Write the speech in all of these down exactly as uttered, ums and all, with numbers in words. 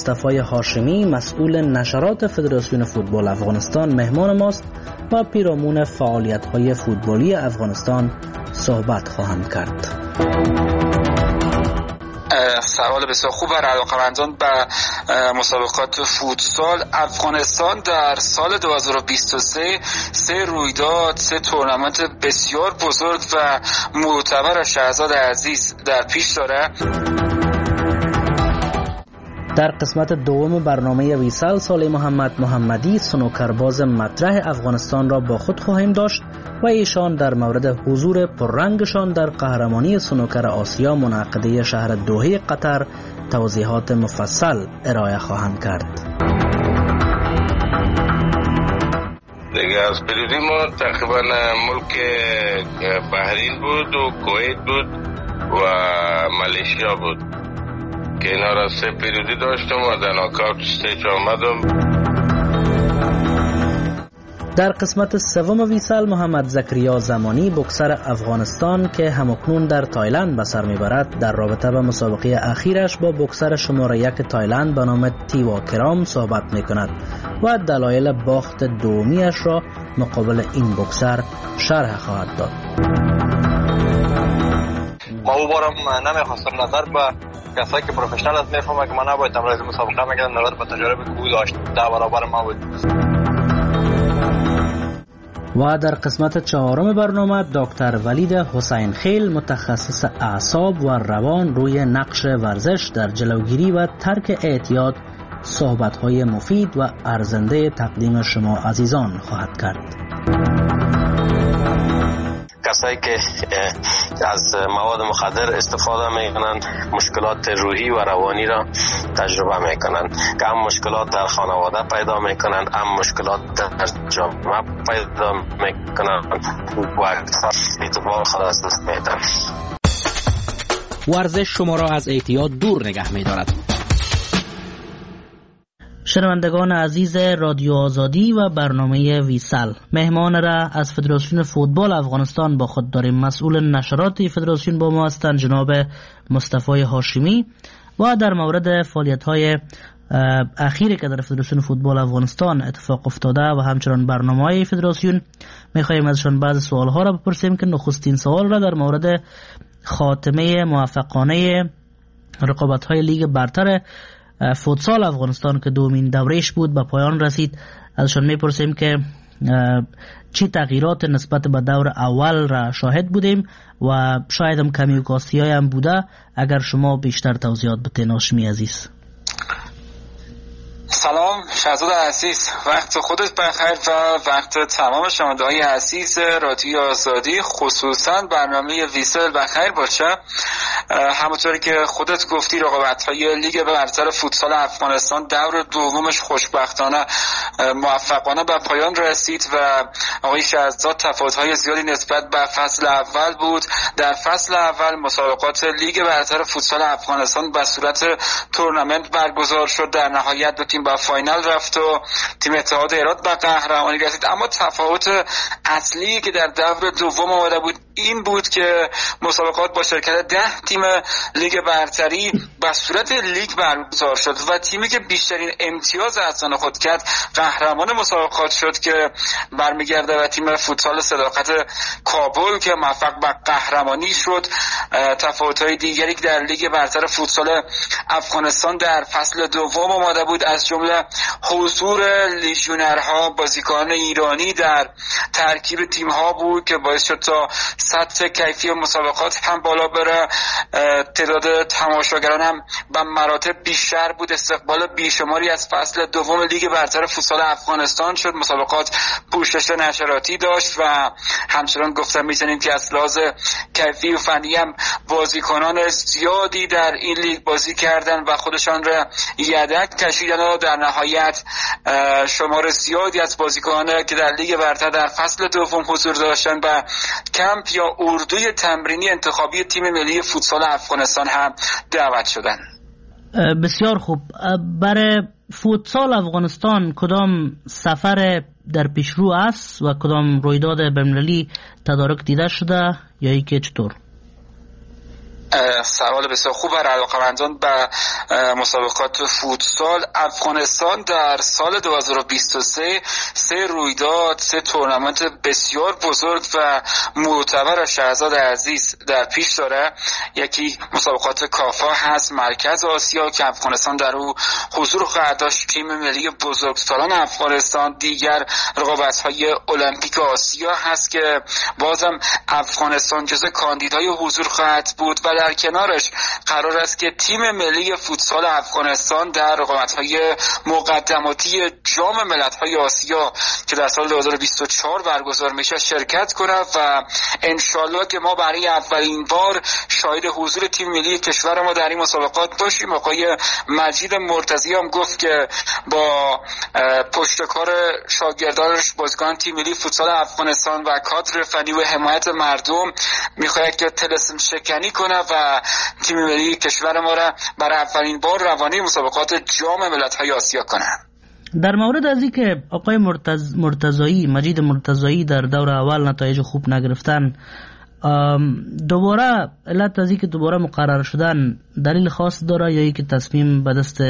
مصطفی هاشمی مسئول نشرات فدراسیون فوتبال افغانستان مهمان ماست و پیرامون فعالیت‌های فوتبالی افغانستان صحبت خواهند کرد. سوال بسیار خوب برای علاقه‌مندان به مسابقات فوتسال. افغانستان در سال دو هزار و بیست و سه سه رویداد، سه تورنمنت بسیار بزرگ و معتبر شهزاد عزیز در پیش داره. در قسمت دوم برنامه ویسال صالح محمد محمدی سنوکرباز مطرح افغانستان را با خود خواهیم داشت و ایشان در مورد حضور پررنگشان در قهرمانی سنوکر آسیا منعقده شهر دوحه قطر توضیحات مفصل ارائه خواهند کرد. دیگه از پریودی ما تقریبا ملک بحرین بود و کویت بود و مالیشیا بود که اینا را سه پریودی داشتم و در ناکاوت استیج آمدم. در قسمت سوم ویسال محمد زکریا زمانی بوکسر افغانستان که همکنون در تایلند به سر میبرد در رابطه با مسابقه اخیرش با بوکسر شماره یک تایلند به نام تیوا کرام صحبت میکند و دلایل باخت دومیش را مقابل این بوکسر شرح خواهد داد. ما او بارم نمیخواستم نظر به کسایی که پروفشنال است میفهمه که من نباید تمرین مسابقه میکردم، نظر به تجربه که او داشت ده برابر ما بود. و در قسمت چهارم برنامه دکتر ولید حسین خیل متخصص اعصاب و روان روی نقش ورزش در جلوگیری و ترک اعتیاد صحبت‌های مفید و ارزنده تقدیم شما عزیزان خواهد کرد. کسایی که از مواد مخدر استفاده میکنند مشکلات روحی و روانی را تجربه میکنند، که هم مشکلات در خانواده پیدا میکنند، هم مشکلات در جامعه پیدا میکنند و اعتبار خود از دست میدن. ورزش شما را از اعتیاد دور نگه میدارد. شنوندگان عزیز رادیو آزادی و برنامه ویسال، مهمان را از فدراسیون فوتبال افغانستان با خود داریم. مسئول نشرات فدراسیون با ما هستند جناب مصطفی هاشمی و در مورد فعالیت‌های اخیری که در فدراسیون فوتبال افغانستان اتفاق افتاده و همچنان برنامه‌های فدراسیون می‌خواهیم ازشان بعض سوال‌ها را بپرسیم که نخستین سوال را در مورد خاتمه موفقانه رقابت‌های لیگ برتر فوتسال افغانستان که دومین دورهش بود به پایان رسید ازشان میپرسیم که چی تغییرات نسبت به دور اول را شاهد بودیم و شاید هم کمی و کاستی های هم بوده. اگر شما بیشتر توضیحات بتین هاشمی عزیز. سلام شهزاد عزیز، وقت خودت بخیر و وقت تمام شنونده‌های عزیز رادیو آزادی خصوصا برنامه ویسل بخیر باشه. همونطوری که خودت گفتی رقابت‌های لیگ برتر فوتسال افغانستان دور دومش خوشبختانه موفقانه به پایان رسید و آقای شهزاد تفاوت‌های زیادی نسبت به فصل اول بود. در فصل اول مسابقات لیگ برتر فوتسال افغانستان به صورت تورنمنت برگزار شد، در نهایت دو تیم به فاینال رفت و تیم اتحاد هرات به قهرمانی رسید. اما تفاوت اصلی که در دور دوم آمده بود این بود که مسابقات با شرکت ده تیم لیگ برتری به صورت لیگ برگزار شد و تیمی که بیشترین امتیاز از آن خود کرد قهرمان مسابقات شد که برمیگرده به تیم فوتسال صداقت کابل که موفق به قهرمانی شد. تفاوت‌های دیگری که در لیگ برتر فوتسال افغانستان در فصل دوم آمده بود از جمله حضور لیژیونرها بازیکنان ایرانی در ترکیب تیم‌ها بود که باعث شد تا سطح کیفی مسابقات هم بالا بره. تعداد تماشاگران هم به مراتب بیشتر بود. استقبال بیشماری از فصل دوم لیگ برتر فوتسال افغانستان شد. مسابقات پوشش نشراتی داشت و همچنان گفتم می‌تونیم که از لحاظ کیفی و فنی هم بازیکنان زیادی در این لیگ بازی کردن و خودشان را یدک کشیدن و در نهایت شمار زیادی از بازیکنان که در لیگ برتر در فصل دوم حضور داشتن و کمپ یا اردوی تمرینی انتخابی تیم ملی فوتسال افغانستان هم دعوت شدن. بسیار خوب. برای فوتسال افغانستان کدام سفر در پیشرو است و کدام رویداد بین‌المللی تدارک دیده شده یا ای که چطور؟ سوال بسیار خوب برای علاقه‌مندان به مسابقات فوتسال. افغانستان در سال دو هزار و بیست و سه سه رویداد، سه تورنمنت بسیار بزرگ و معتبر شهرزاد عزیز در پیش داره. یکی مسابقات کافا هست، مرکز آسیا که افغانستان در او حضور خواهد داشت، تیم ملی بزرگسالان افغانستان. دیگر رقابت‌های المپیک آسیا هست که بازم افغانستان جزو کاندیدای حضور خواهد بود و در کنارش قرار است که تیم ملی فوتسال افغانستان در رقابت‌های مقدماتی جام ملت‌های آسیا که در سال دو هزار و بیست و چهار برگزار میشه شرکت کنه و انشالله که ما برای اولین بار شاهد حضور تیم ملی کشور ما در این مسابقات باشیم. آقای مجید مرتضی هم گفت که با پشتکار شاگردانش بازیکن تیم ملی فوتسال افغانستان و کادر فنی و حمایت مردم میخواهد که طلسم شکنی کنه و تیم ملی کشور ما را برای اولین بار روانه مسابقات جام ملت‌های آسیا کنه. در مورد از این که آقای مرتز... مرتضایی مجید مرتضایی در دور اول نتایج خوب نگرفتن، دوباره علت از این که دوباره مقرر شدن دلیل خاص داره یا ای که تصمیم به دست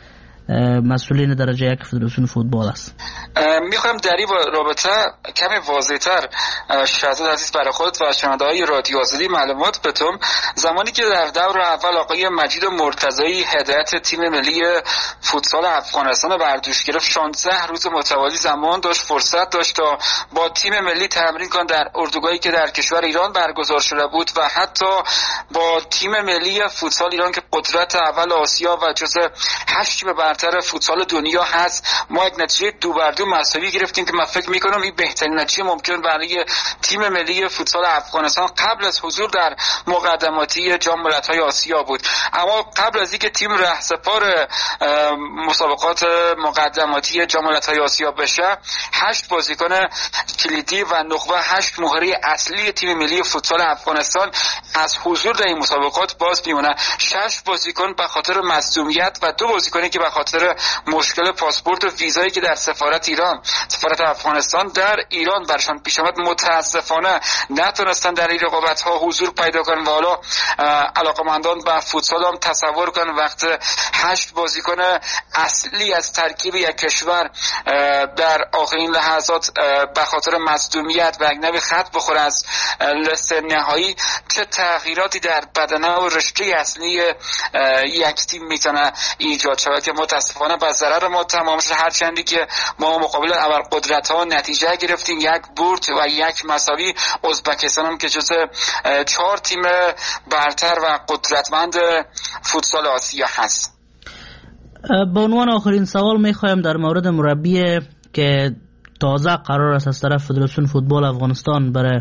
مسئولین درجه یک فدراسیون فوتبال است؟ میخوایم در این رابطه کمی واضح‌تر شهزاد عزیز برای خود و شنونده‌های رادیو آزادی معلومات بدم. زمانی که در دور اول آقای مجید مرتضایی هدایت تیم ملی فوتسال افغانستان بر دوش گرفت، شانزده روز متوالی زمان داشت، فرصت داشت تا با تیم ملی تمرین کند در اردوگاهی که در کشور ایران برگزار شده بود و حتی با تیم ملی فوتسال ایران که قدرت اول آسیا و جزو هشت تیم برتر فوتسال دنیا هست، ما یک نتیجه دو بر دو مساوی گرفتیم که من فکر میکنم این بهترین نتیجه ممکن برای تیم ملی فوتسال افغانستان قبل از حضور در مقدماتی جام ملت‌های آسیا بود. اما قبل از اینکه تیم رهسپار مسابقات مقدماتی جام ملت‌های آسیا بشه، هشت بازیکن کلیدی و نخبه هشت مهره اصلی تیم ملی فوتسال افغانستان از حضور در این مسابقات باز میمونه. شش بازیکن به خاطر مصدومیت و دو بازیکنی که به خاطر مشکل پاسپورت و ویزایی که در سفارت ایران سفارت افغانستان در ایران برشان پیش آمد متاسفانه نتونستن در این رقابت‌ها حضور پیدا کنن و حالا علاقه‌مندان به فوتسال هم تصور کنن وقت هشت بازیکن اصلی از ترکیب یک کشور در آخرین لحظات به خاطر مصدومیت و اجنبی خط بخوره از لیست نهایی، چه تغییراتی در بدنه و رشته اصلی یک تیم میتونه ایجاد شود که متاسفانه به ضرر ما تمام شد. هرچندی که ما مقابل ابرقدرت‌ها نتیجه گرفتیم، یک برد و یک مساوی. ازبکستان هم که جزو چهار تیم برتر و قدرتمند فوتسال آسیا هست. به عنوان آخرین سوال میخوایم در مورد مربی که تازه قرار است از طرف فدراسیون فوتبال افغانستان برای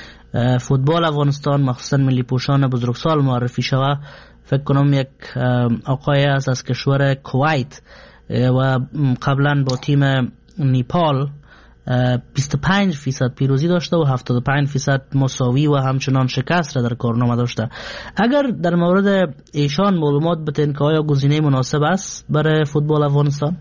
فوتبال افغانستان مخصوصا ملی پوشان بزرگسال معرفی شود. فکر کنم یک آقای است از کشور کویت و قبلا با تیم نیپال بیست و پنج فیصد پیروزی داشته و هفتاد و پنج فیصد مساوی و همچنان شکست را در کارنامه داشته. اگر در مورد ایشان معلومات بتین که آیا گزینه مناسب است برای فوتبال افغانستان؟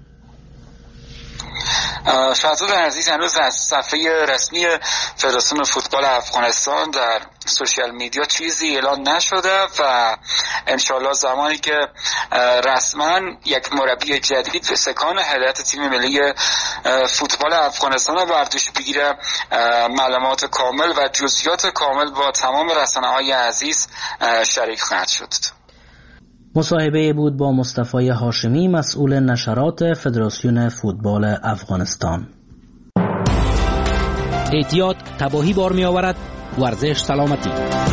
شهزاد عزیز، هنوز از صفحه رسمی فدراسیون فوتبال افغانستان در سوشیال میدیا چیزی اعلان نشده و انشالله زمانی که رسما یک مربی جدید به سکان هدایت تیم ملی فوتبال افغانستان رو بر دوش بگیره، معلومات کامل و جزئیات کامل با تمام رسانه‌های عزیز شریک خواهد شد. مصاحبه بود با مصطفی هاشمی، مسئول نشرات فدراسیون فوتبال افغانستان. احتیاط تباهی بار می آورد، ورزش سلامتی.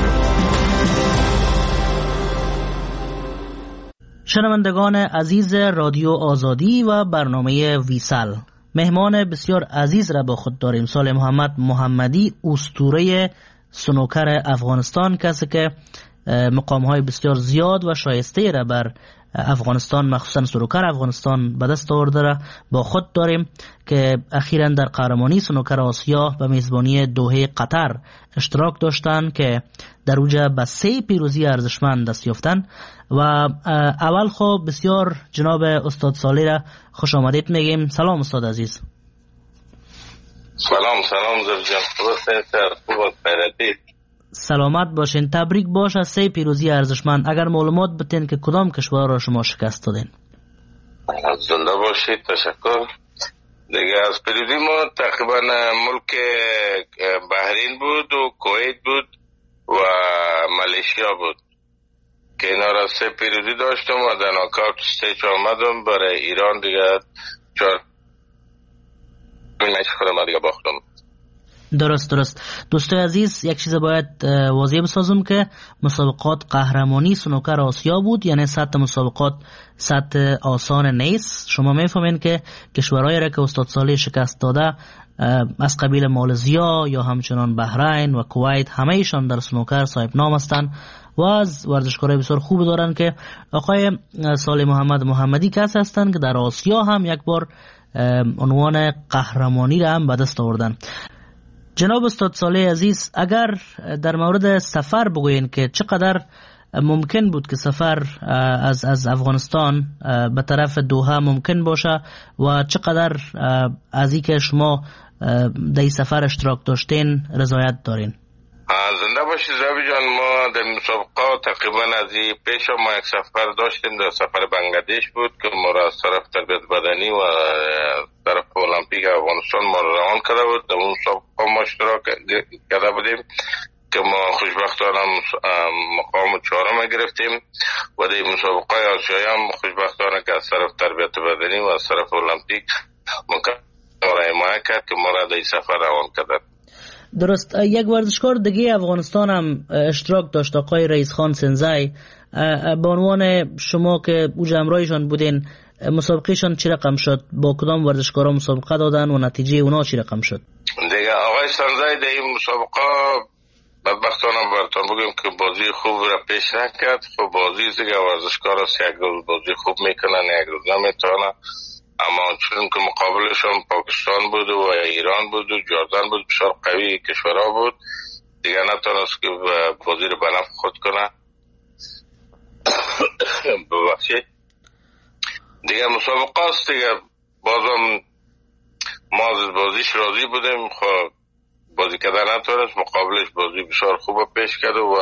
شنوندگان عزیز رادیو آزادی و برنامه ویسال، مهمان بسیار عزیز را با خود داریم. سال محمد محمدی، اسطوره سنوکر افغانستان، کسی که مقام‌های بسیار زیاد و شایسته را بر افغانستان مخصوصا سنوکر افغانستان به دست آورده را با خود داریم که اخیراً در قهرمانی سنوکر آسیا به میزبانی دوحه قطر اشتراک داشتند که در اوجه به سه پیروزی ارزشمند دست یافتند. و اول خب بسیار جناب استاد صالح را خوش آمدید میگیم. سلام استاد عزیز. سلام سلام زرجان، خوب خیرتی. سلامت باشین. تبریک باش از سه پیروزی ارزشمند. اگر معلومات بتین که کدام کشور را شما شکست دادین؟ زنده باشید. تشکر. دیگه از پیروزی ما تقریبا ملک بحرین بود و کویت بود و ملیشیا بود که اینا را سه پیروزی داشتم و در ناکاوت استیج آمدم. برای ایران دیگه چهار میچ خودم دیگه باختم. درست درست. دوستای عزیز، یک چیز باید واضح بسازم که مسابقات قهرمانی سنوکر آسیا بود، یعنی سطح مسابقات سطح آسان نیست. شما میفهمین که کشورهایی را که استاد صالح شکست داده از قبیل مالزیا یا همچنان بحرین و کویت، همه ایشان در سنوکر صاحب نام هستند و از ورزشکارای بسیار خوب دارن که آقای صالح محمد محمدی کس هستند که در آسیا هم یک بار عنوان قهرمانی را هم به دست آوردن. جناب استاد صالح عزیز، اگر در مورد سفر بگوین که چقدر ممکن بود که سفر از از افغانستان به طرف دوحه ممکن باشه و چقدر از این که شما در این سفر اشتراک داشتین رضایت دارین؟ زنده باشی زبی جان. ما در مسابقه تقریبا از این پیش ما یک سفر داشتیم، در سفر بنگلادش بود که ما را از طرف تربیت بدنی و طرف المپیک افغانستان ما را روان کرده بود. در اون مسابقه ما اشتراک کرده بودیم که ما خوشبختانه مقام چهارم گرفتیم و در مسابقه آسیایی هم خوشبختانه که از طرف تربیت بدنی و از طرف المپیک ما را حمایت کرد که ما را در سفر روان کرد. درست. یک ورزشکار دیگه افغانستان هم اشتراک داشت، آقای رئیس خان سنزای. به عنوان شما که او همراهشان بودین، مسابقهشان چی رقم شد؟ با کدام ورزشکارا مسابقه دادن و نتیجه اونا چی رقم شد؟ دیگه آقای سنزای در این مسابقه بدبختانه براتون بگیم که بازی خوب را پیش نکرد. خب بازی دیگه ورزشکار است، یک روز بازی خوب میکنن، یک روز نمیتونه. اما چون که مقابلشون پاکستان بود و ایران بود و جردن بود، بسیار قوی کشورها بود، دیگه نتونست که بازی رو به نفع خود کنه. ببخشید. دیگه مسابقه است دیگه. بازم ما از بازیش راضی بودیم. خب بازی کردن نتونست، مقابلش بازی بسیار خوب پیش کرد و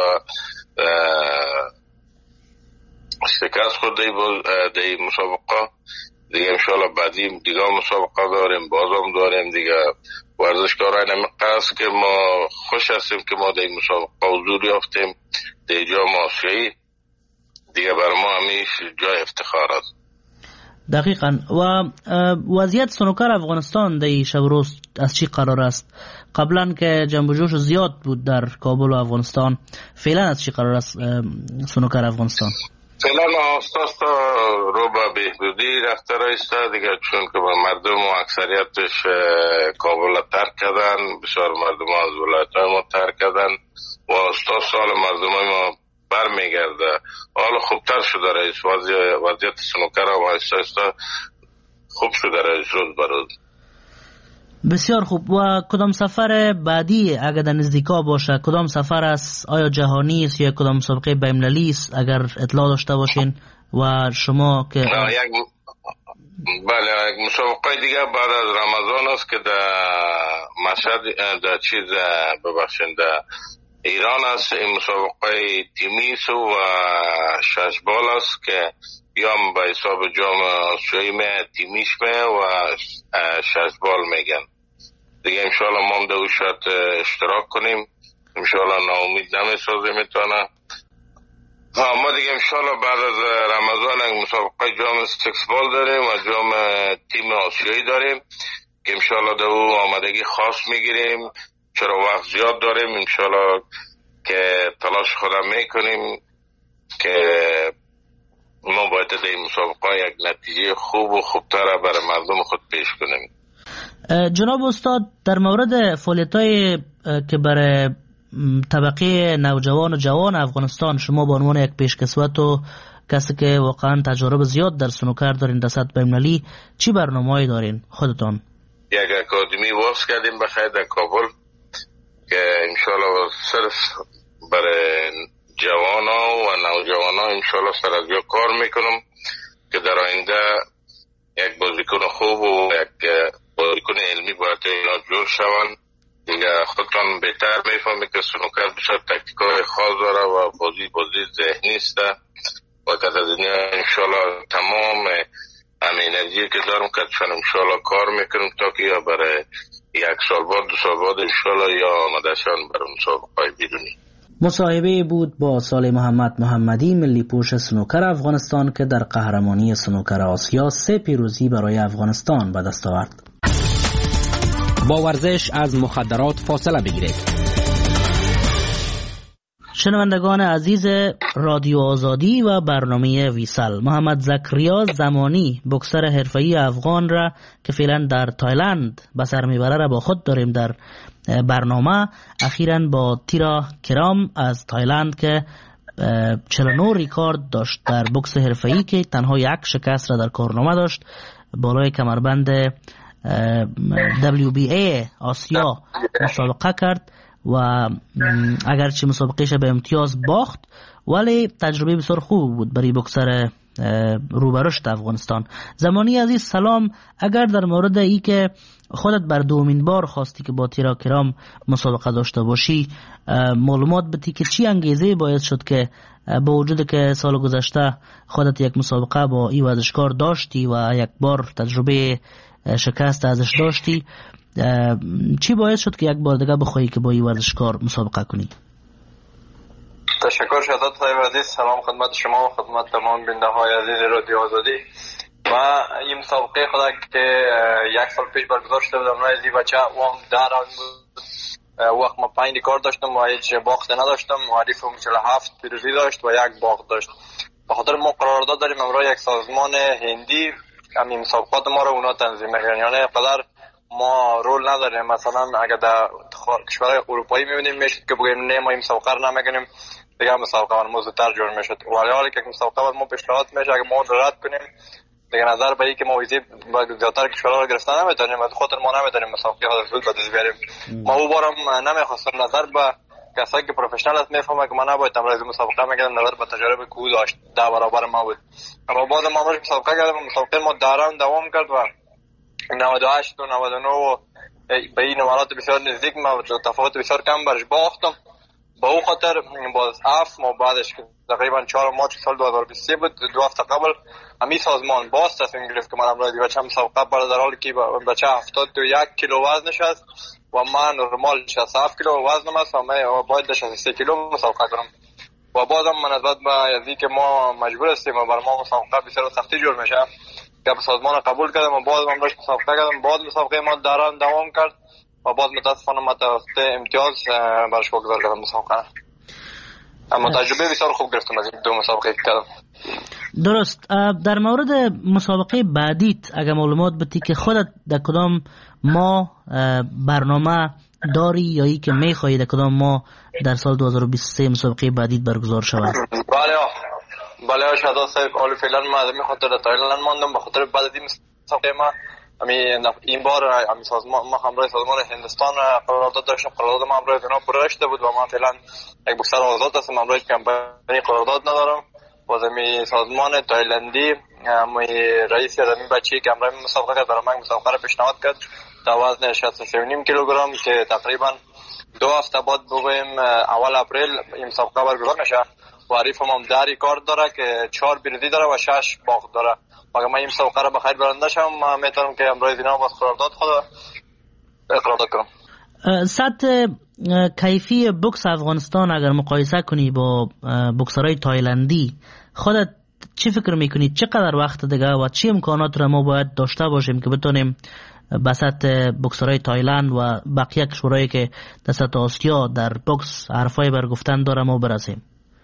شکست خود دی مسابقه. دیگه انشاءالله بعدی دیگه مسابقه داریم، بازم داریم دیگه. ورزشکارای نمیقصد که ما خوش هستیم که ما در مسابقه حضور یافتیم در جام آسیایی. دیگه بر ما همیش جای افتخار است. دقیقاً. و وضعیت سنوکر افغانستان در شب روز از چی قرار است؟ قبلا که جنب و جوش زیاد بود در کابل و افغانستان، فعلا از چی قرار است سنوکر افغانستان؟ فعلا آستاستا رو به بهبودی رفته رایسته دیگه، چون که مردم و اکثریتش کابل ترک کردن، بسیار مردم از ولایت های ما ترک کردن و آستاس سال مردم های ما بر میگرده. حالا خوبتر شده رئیس، وضعیت سنوکر و آستاستا خوب شده رئیس روز بروز. بسیار خوب. و کدام سفر بعدی اگر در نزدیکا باشه، کدام سفر است؟ آیا جهانی است یا کدام مسابقه بین‌المللی است اگر اطلاع داشته باشین؟ و شما که یک بله یک مسابقه دیگه بعد از رمضان است که در مشهد در چیز ببخشید در ایران است. این مسابقه تیمیس و شش بال است که بیام به حساب جام آسیایی می تیمیش می و شش بال میگن. دیگه انشاءالله ما هم در شاید اشتراک کنیم. انشاءالله ناامید نمیسازه میتونه. ها ما دیگه انشاءالله بعد از رمضان یک مسابقه جام سکس بال داریم و جام تیم آسیایی داریم که انشاءالله در او آمادگی خاص میگیریم، چرا وقت زیاد داریم. انشاءالله که تلاش خودم میکنیم که ما باید در این مسابقه یک نتیجه خوب و خوبتر برای مردم خود پیش کنیم. جناب استاد، در مورد فعالیت‌های که برای طبقه نوجوان و جوان افغانستان شما به عنوان یک پیشکسوت و کسی که واقعا تجارب زیاد در سنوکر دارین در سطح بین‌المللی، چی برنامه‌ای دارین خودتان؟ یک اکادمی واس کردیم بخیر در کابل که انشاءالله صرف برای جوانا و نوجوانا انشاءالله سر از جا کار میکنم که در آینده یک بازیکن خوب و یک بازیکن علمی باید اینا جور شوند که دیگه خودتان بهتر میفهمید که سنوکر بسیار تکتیکای خاص داره و بازی بازی ذهنی است و که از دنیا انشالله تمام همین انرژی که دارم که انشالله کار میکنم تا که یا برای یک سال بعد دو سال بعد انشالله یا آمدشان برای مسابقه بیرونی. مصاحبه بود با صالح محمد محمدی، ملی پوش سنوکر افغانستان که در قهرمانی سنوکر آسیا سه پیروزی برای افغانستان به دست آورد. با ورزش از مخدرات فاصله بگیرید. شنوندگان عزیز رادیو آزادی و برنامه ویسال، محمد زکریا زمانی بوکسر حرفه‌ای افغان را که فعلا در تایلند به سر میبره را با خود داریم در برنامه. اخیراً با تیرا کرام از تایلند که چهل و نه ریکارد داشت در بوکس حرفه‌ای که تنها یک شکست را در کارنامه داشت، بالای کمربند دبلیو بی ای آسیا مسابقه کرد و اگرچه مسابقهش به امتیاز باخت ولی تجربه بسیار خوب بود برای بوکسر روبرشت افغانستان. زمانی عزیز سلام، اگر در مورد ای که خودت بر دومین بار خواستی که با تیرا کرام مسابقه داشته باشی معلومات بدی که چی انگیزه باید شد که با وجود که سال گذشته خودت یک مسابقه با ای ورزشکار داشتی و یک بار تجربه شکست ازش داشتی، چی باید شد که یک بار دیگه بخوایی که با ای ورزشکار مسابقه کنی؟ تشکر شهزاد صاحب عزیز. سلام خدمت شما و خدمت تمام بیننده های عزیز رادیو آزادی. و این مسابقه خدا که یک سال پیش برگزار شده بودم رای زی بچه و هم در راند بود. وقت ما پنج ریکارد داشتم و هیچ باخت نداشتم و حریفم چهل و هفت پیروزی داشت و یک باخت داشت. به خاطر ما قرارداد داریم امروز یک سازمان هندی همین مسابقات ما رو اونا تنظیم میکنن، یعنی قدر ما رول نداریم. مثلا اگر در کشورهای اروپایی میبینیم میشد که بگیم نه ما این مسابقه رو نمیکنیم دیگه مسابقه من موضوع‌تر جور میشد، ولی حالی که مسابقه بر ما پیشنهاد میشه اگر ما رد کنیم دیگه نظر به این که ما ویزی با زیادتر کشورها رو گرفتن نمیتونیم، از خاطر ما نمیتونیم مسابقه حاصل بدیم بیاریم. ما او بارم نمیخواستم نظر به کسایی که پروفشنال است میفهمه که من نباید امروز مسابقه میگم نظر به تجربه کو داشت ده برابر ما بود. اما بعد ما امروز مسابقه کردیم، مسابقه ما داران دوام کرد و نود و هشت و نود و نه به این نمرات بسیار نزدیک ما تفاوت بسیار کم برش باختم. با او خاطر باز اف ما بعدش که تقریبا چهار مارچ سال دو هزار و بیست و سه بود، دو هفته قبل همین سازمان باز تصمیم گرفت که من امروز بچه مسابقه برای در حالی که بچه هفتاد و یک کیلو وزنش است و من نرمال شصت و هفت کیلو وزنم است و من باید شصت و سه کیلو مسابقه کنم. و بازم من نسبت به ازی که ما مجبور هستیم و برای ما مسابقه بسیار سختی جور میشه که سازمان قبول کردم و باز من روش مسابقه کردم. باز مسابقه ما دران دوام کرد و باز متاسفانه متوسط امتیاز برش بگذار کردم مسابقه. اما تجربه بسیار خوب گرفتم از این دو مسابقه که کردم. درست. در مورد مسابقه بعدیت اگر معلومات بدی که خودت در کدام ما برنامه داری یا ای که میخوایی در کدام ما در سال دو هزار و بیست و سه مسابقه بعدیت برگزار شود؟ بله بله شهزاد صاحب، حالا فعلا ما از این خاطر در تایلند ماندم به خاطر بعد از این مسابقه ما این بار همین سازمان ما همراه سازمان هندستان قرارداد داشتم، قرارداد ما همراه اینا برشته بود و ما فعلا یک بوکسر آزاد هستم، همراه کمپانی قرارداد ندارم. باز می سازمان تایلندی می رئیس یادمی بچه‌ای که همراه مسابقه کرد برای من مسابقه را پیشنهاد کرد در وزن شصت و سه و نیم کیلوگرم که تقریبا دو هفته بعد بگویم اول اپریل این مسابقه برگزار میشه و حریفم هم ده ریکارد داره که چهار پیروزی داره و شش باخت داره. اگر من این مسابقه را بخیر برنده شم میتونم که امروز اینا با قرارداد خود قرارداد کنم. سطح کیفی بوکس افغانستان اگر مقایسه کنی با بوکسرای تایلندی خودت چی فکر میکنی؟ چقدر وقت دیگه و چی امکانات را ما باید داشته باشیم که بتونیم به سطح بوکسرای تایلند و بقیه کشورهایی که در سطح آسیا در بوکس حرفای برگفتن داره ما برسیم؟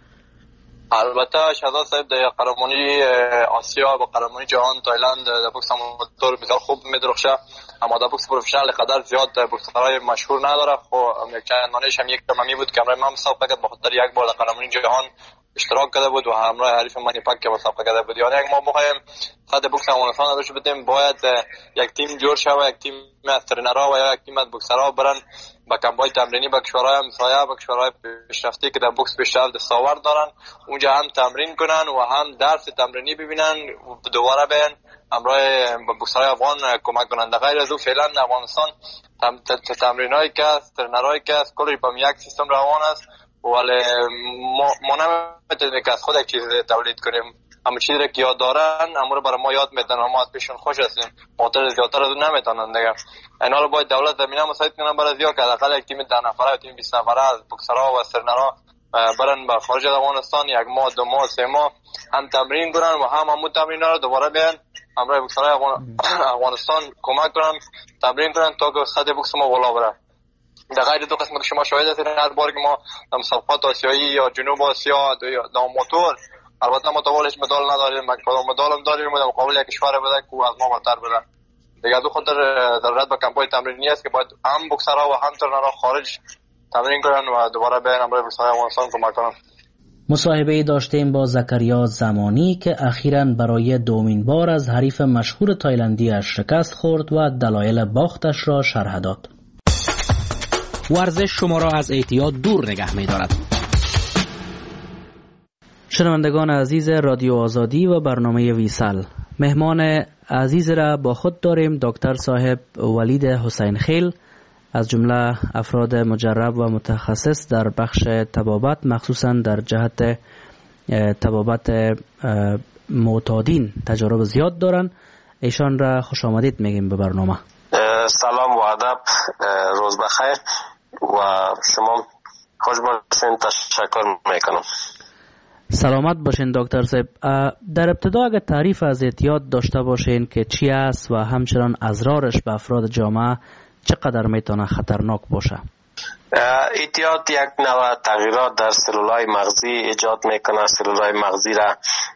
البته شهزاد صاحب در قهرمانی آسیا و قهرمانی جهان تایلند در بوکس اماتور بسیار خوب میدرخشه، اما در بوکس پروفشنال قدر زیاد بوکسرهای مشهور نداره. خب یک چند مانش هم یک تمامی بود که امروز من مسابقه کرد بخاطر یک بار در قهرمانی جهان اشتراک کرده بود و همراه حریف من پاک مسابقه کرده بود. یعنی اگه ما بخوایم خط بوکس افغانستان رو بدیم باید یک تیم جور شود، یک تیم از ترنرها و یک تیم از بوکسرها برن با کمپای تمرینی با کشورهای همسایه با کشورهای پیشرفته که در بوکس پیشرفت دستاورد دارن، اونجا هم تمرین کنن و هم درس تمرینی ببینن و دوباره بیان همراه بوکسرهای افغان کمک کنند. غیر از او فعلا افغانستان تمرینایی که است، ترنرهایی که است، کلی با یک سیستم روان است، ولی ما ما نمیتونیم که از خود یک چیز تولید کنیم. همه چیزی را که یاد دارن اما رو برای ما یاد میدن و ما از پیشون خوش هستیم. ماتر زیادتر از اون نمیتونن دیگه. اینا رو باید دولت زمینه مساعد کنن برای زیاد که حداقل یک تیم ده نفره و تیم بیست نفره از بوکسرها و ترنرها برن به خارج از افغانستان یک ماه دو ماه سه ماه هم تمرین کنن و هم همون تمرین‌ها رو دوباره بیان همراه بوکسرهای افغانستان کمک کنن تمرین کنن تا که سطح بوکس ما بالا بره. در غیر دو قسمت که شما شاهد هستید، هر بار که ما در مسابقات آسیایی یا جنوب آسیا در موتور البته ما تا هیچ مدال نداریم، مدال هم داریم در مقابل یک کشور بده که از ما برتر بده. دیگه از اون خاطر ضرورت به کمپای تمرینی است که باید هم بوکسرها و هم ترنرها خارج تمرین کنن و دوباره بیان همراه بوکسرهای افغانستان کمک کنن. مصاحبه داشتیم با زکریا زمانی که اخیراً برای دومین بار از حریف مشهور تایلندی‌اش شکست خورد و دلایل باختش را شرح داد. ورزش شما را از اعتیاد دور نگه می‌دارد. شنوندگان عزیز رادیو آزادی و برنامه ویسال، مهمان عزیز را با خود داریم دکتر صاحب ولید حسین خیل، از جمله افراد مجرب و متخصص در بخش طبابت، مخصوصا در جهت طبابت معتادین تجارب زیاد دارن. ایشان را خوش آمدید میگیم به برنامه. سلام و ادب، روز بخیر و شما خوش باشین. تشکر میکنم. سلامت باشین دکتر صاحب. در ابتدا اگر تعریف از اعتیاد داشته باشین که چی است و همچنان اضرارش به افراد جامعه چقدر میتونه خطرناک باشه؟ اعتیاد یک نوع تغییرات در سلولای مغزی ایجاد میکنه. سلولای مغزی را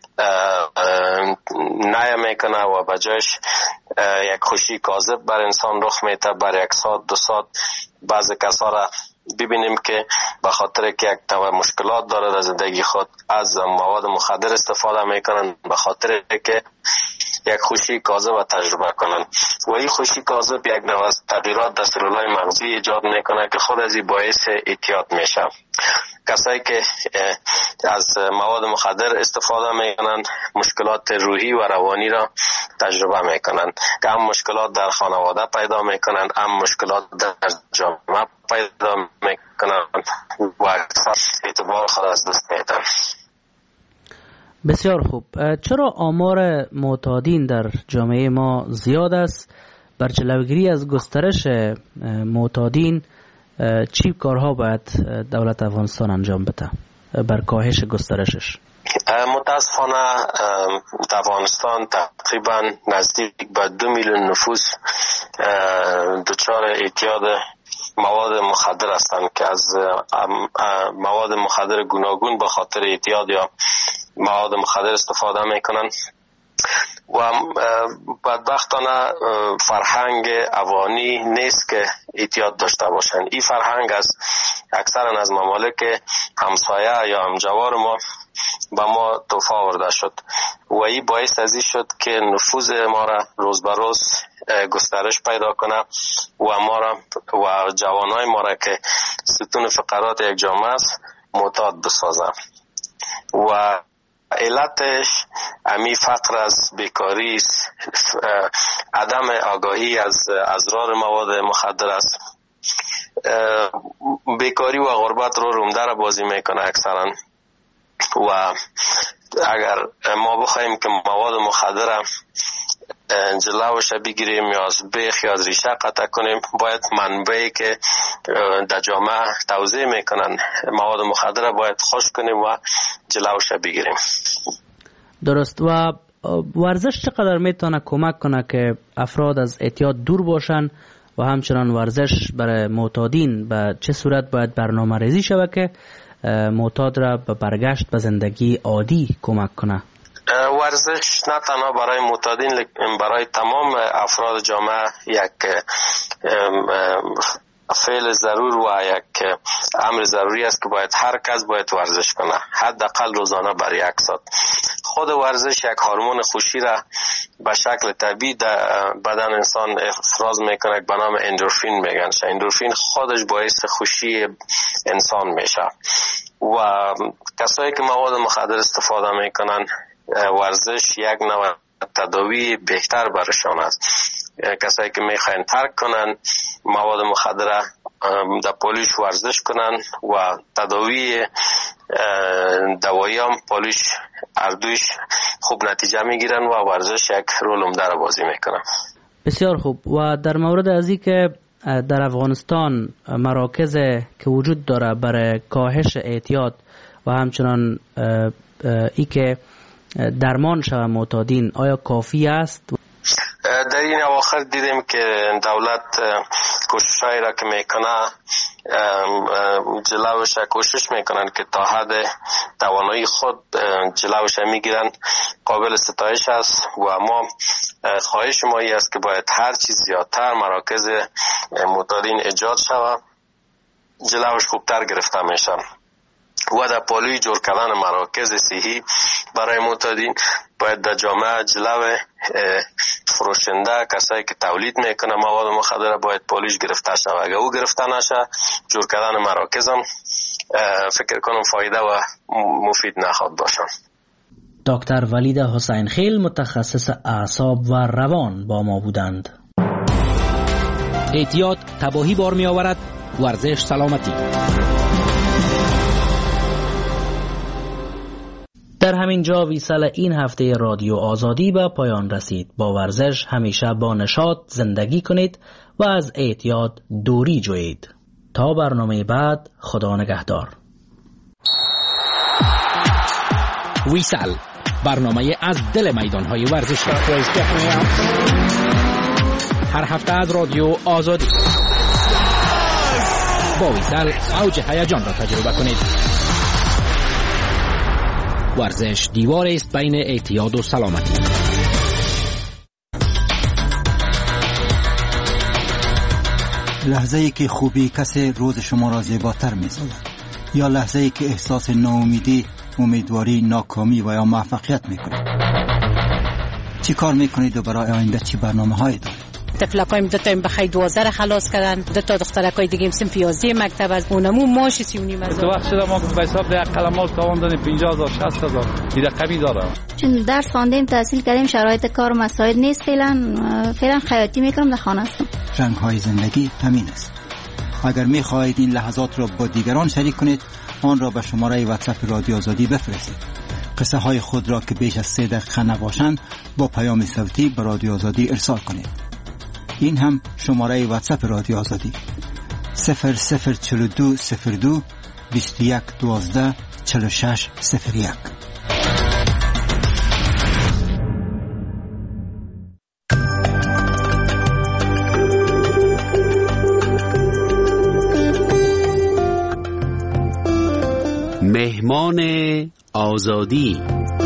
نیا میکنه و بجایش یک خوشی کاذب بر انسان رخ میده. بر یک ساعت دو ساعت بعض کسا را ببینیم که به خاطر که یک نوع مشکلات داره در زندگی خود از مواد مخدر استفاده میکنن به خاطر که یک خوشی کاذب تجربه کنن و این خوشی کاذب یک نوع تغییرات در سلولای مغزی ایجاد میکنه که خود از این باعث اعتیاد میشه. کسایی که از مواد مخدر استفاده میکنن مشکلات روحی و روانی را تجربه میکنن که هم مشکلات در خانواده پیدا میکنن هم مشکلات در جامعه پیدا میکنن و اعتبار خود از دست میدن. بسیار خوب. چرا آمار معتادین در جامعه ما زیاد است؟ بر جلوگیری از گسترش معتادین چی کارها باید دولت افغانستان انجام بده بر کاهش گسترشش؟ متاسفانه در افغانستان تقریبا نزدیک به دو میلیون نفوس دچار اعتیاد مواد مخدر هستند که از مواد مخدر گوناگون به خاطر اعتیاد یا مواد مخدر استفاده میکنن و بدبختانه فرهنگ افغانی نیست که اعتیاد داشته باشن. این فرهنگ از اکثرا از ممالک همسایه یا همجوار ما با ما توفا آورده شد و این باعث از این شد که نفوذ ما را روز به روز گسترش پیدا کنه و ما را و جوانای ما را که ستون فقرات یک جامعه است معتاد بسازه و علتش امی فقر از بیکاری است، عدم آگاهی از اضرار مواد مخدر است. بیکاری و غربت رو رومده را بازی میکنه اکثرا و اگر ما بخوایم که مواد مخدر جلوش بگیریم یا از بیخ یا از ریشه قطع کنیم باید منبعی که در جامعه توزیع میکنن مواد مخدر باید خشک کنیم و جلوش بگیریم. درست. و ورزش چقدر میتونه کمک کنه که افراد از اعتیاد دور باشن و همچنان ورزش برای معتادین به چه صورت باید برنامه ریزی شود که معتاد را به برگشت به زندگی عادی کمک کنه؟ ورزش نه تنها برای معتادین لیکن برای تمام افراد جامعه یک فعل ضرور و یک امر ضروری است که باید هر کس باید ورزش کنه، حداقل روزانه بر یک ساعت. خود ورزش یک هورمون خوشی را به شکل طبیعی در بدن انسان افراز میکنه به نام اندورفین میگن. اندورفین خودش باعث خوشی انسان میشه و کسایی که مواد مخدر استفاده میکنن ورزش یک نوع تداوی بهتر برشان است. کسایی که میخواین ترک کنن مواد مخدر در پولیش ورزش کنن و تداوی دوایی هم پولیش اردویش خوب نتیجه میگیرن و ورزش یک رول عمده را بازی میکنن. بسیار خوب. و در مورد از این که در افغانستان مراکز که وجود داره برای کاهش اعتیاد و همچنان ای که درمان شوه معتادین آیا کافی است؟ در این اواخر دیدیم که دولت کوششایی را که میکنه جلوش کوشش میکنن که تا حد توانایی خود جلوش میگیرن، قابل ستایش است و ما خواهش ما ای است که باید هر چیز زیادتر مراکز معتادین ایجاد شود، جلوش خوبتر گرفته میشه و در پالوی جور کردن مراکز صحی برای معتادین باید در جامعه جلو فروشنده کسایی که تولید میکنه مواد مخدر باید پالویش گرفته شود. اگر او گرفته نشه جور کردن مراکز هم فکر کنم فایده و مفید نخواهد باشن. دکتر ولید حسین خیل متخصص اعصاب و روان با ما بودند. اعتیاد تباهی بار می آورد، ورزش سلامتی. در همین جا ویسال این هفته رادیو آزادی به پایان رسید. با ورزش همیشه با نشاط زندگی کنید و از اعتیاد دوری جویید. تا برنامه بعد، خدا نگهدار. ویسال، برنامه از دل میدانهای ورزشی. هر هفته از رادیو آزادی. با ویسال اوج هیجان را تجربه کنید. ورزش دیوار است بین اعتیاد و سلامتی. لحظه ای که خوبی کسی روز شما را زیباتر می‌سازد، یا لحظه ای که احساس ناامیدی، امیدواری، ناکامی و یا موفقیت می‌کنید. چی کار می‌کنید و برای آینده چی برنامه‌هایی دارید؟ تفلکایم دو تا بخای دوازده خلاص کردن، دو تا دخترکای دیگه صنف یازده مکتب از اونمو ماش سی و نیم هزار. تو وقت شده ما به حساب ده قلمال تاوان دادیم پنجاه هزار شصت هزار این رقمی داره. چون درس خواندیم تحصیل کردیم شرایط کار مساعد نیست، فعلا فعلا خیاطی میکنم در خانه هستم. رنگ‌های زندگی همین است. اگر می‌خواهید این لحظات را با دیگران شریک کنید، آن را به شماره واتساپ رادیو آزادی بفرستید. قصه های خود را که بیش از سه دقیقه نباشند با پیام صوتی به رادیو آزادی ارسال کنید. این هم شماره واتساپ رادیو آزادی صفر صفر چهل و دو صفر دو بیست و یک دوازده چهل و شش صفر یک. مهمان آزادی.